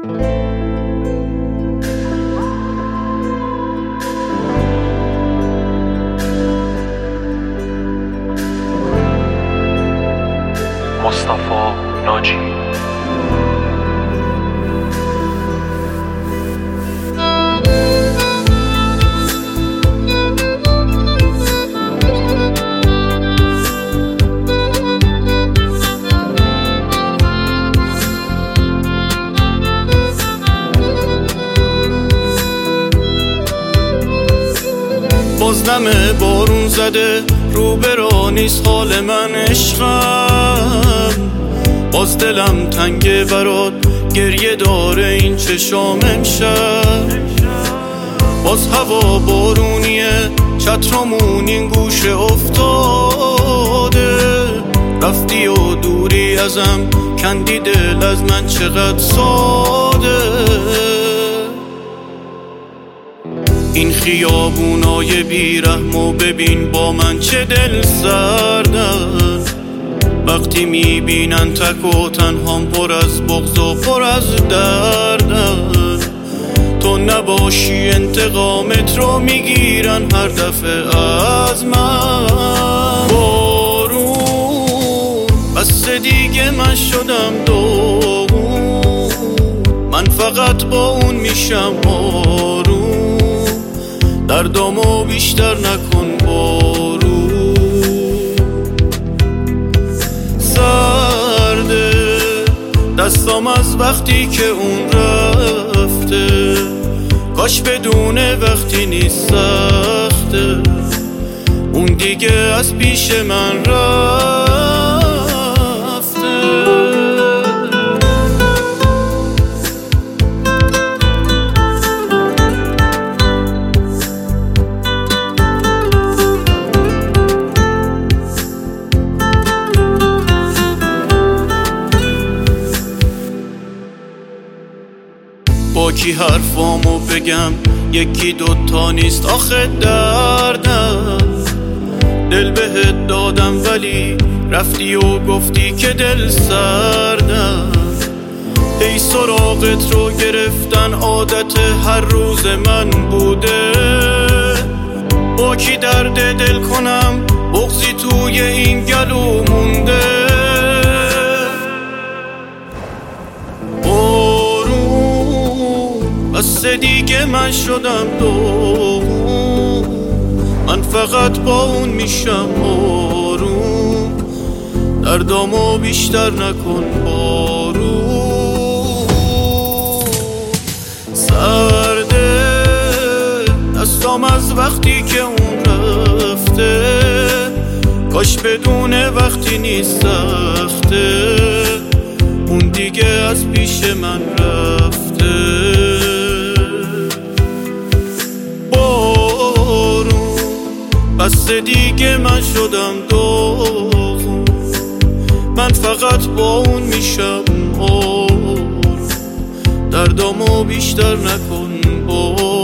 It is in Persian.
مصطفی ناجی. بازدم بارون زده روبرو نیست حال من عشقم، باز دلم تنگه برات گریه داره این چشام امشب. باز هوا بارونیه چترمون این گوشه افتاده، رفتی و دوری ازم کندی دل از من چقدر ساده. این خیابونای بیرحم و ببین با من چه دل سردن، وقتی میبینن تک و تنهام پر از بغض و پر از دردن. تو نباشی انتقامت رو میگیرن هر دفعه از من. بارون بس دیگه من شدم داغون، من فقط با اون میشم آروم. دردامو بیشتر نکن بارون، سرده دستام از وقتی که اون رفته، کاش بدونه وقتی نیست سخته، اون دیگه از پیش من رفته. با کی حرفامو بگم یکی دوتا نیست آخه دردم. دل بهت دادم ولی رفتی و گفتی که دل سردم. ای سراغت رو گرفتن عادت هر روز من بوده، با کی درد دل کنم بغضی توی این گلو مونده. بس دیگه من شدم داغون، من فقط با اون میشم آروم. دردامو بیشتر نکن بارون، سرده دستام از وقتی که اون رفته، کاش بدونه وقتی نیست سخته، اون دیگه از پیش من رفته. بس دیگه من شدم داغون، من فقط با اون میشم آروم. دردامو بیشتر نکن